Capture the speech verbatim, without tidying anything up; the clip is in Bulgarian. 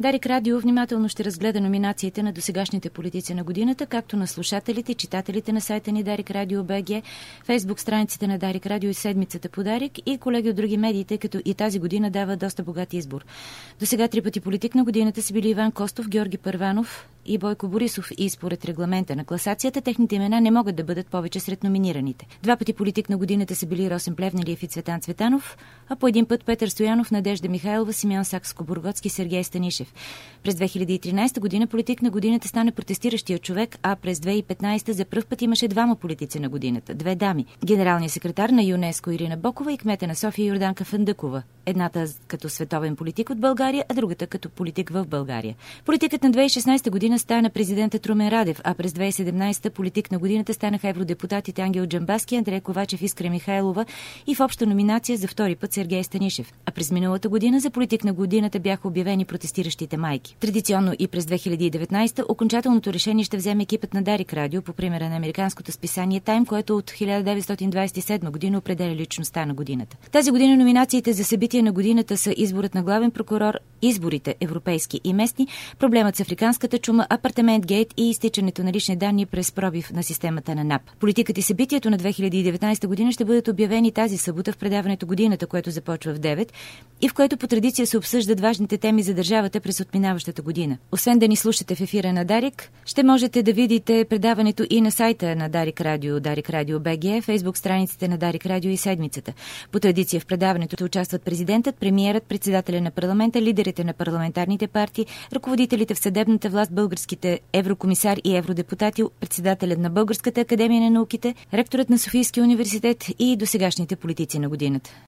Дарик Радио внимателно ще разгледа номинациите на досегашните политици на годината, както на слушателите и читателите на сайта ни Дарик Радио БГ, Фейсбук страниците на Дарик Радио и седмицата по Дарик и колеги от други медии, тъй като и тази година дава доста богат избор. До сега три пъти политик на годината са били Иван Костов, Георги Първанов и Бойко Борисов и според регламента на класацията техните имена не могат да бъдат повече сред номинираните. Два пъти политик на годината са били Росен Плевнелиев и Цветан Цветанов, а по един път Петър Стоянов, Надежда Михайлова, Симеон Сакскобургготски, Сергей Станишев. През две хиляди и тринадесета година политик на годината стана протестиращия човек, а през две хиляди и петнадесета за пръв път имаше двама политици на годината, две дами. Генералният секретар на ЮНЕСКО Ирина Бокова и кмета на София Йорданка Фандъкова. Едната като световен политик от България, а другата като политик в България. Политикът на две хиляди и шестнадесета година стана президентът Румен Радев, а през две хиляди и седемнадесета политик на годината станаха евродепутатите Ангел Джамбазки, Андрей Ковачев, Искра Михайлова и в обща номинация за втори път Сергей Станишев. А през миналата година за политик на годината бяха обявени протестиращите майки. Традиционно и през две хиляди и деветнадесета окончателното решение ще вземе екипът на Дарик Радио по примера на американското списание Тайм, което от хиляда деветстотин двадесет и седма година определя личността на годината. Тази година номинациите за събития на годината са изборът на главен прокурор, изборите европейски и местни, проблемът с африканската чума, апартамент гейт и изтичането на лични данни през пробив на системата на НАП. Политиката и събитието на две хиляди и деветнадесета година ще бъдат обявени тази събота в предаването Годината, което започва в девет и в което по традиция се обсъждат важните теми за държавата през отминаващата година. Освен да ни слушате в ефира на Дарик, ще можете да видите предаването и на сайта на Дарик Радио, Дарик Радио БГ, Фейсбук страниците на Дарик Радио и седмицата. По традиция в предаването участват президентът, премиерът, председателя на парламента, лидерите на парламентарните партии, ръководителите в съдебната власт, българските еврокомисар и евродепутати, председателят на Българската академия на науките, ректорът на Софийския университет и досегашните политици на годината.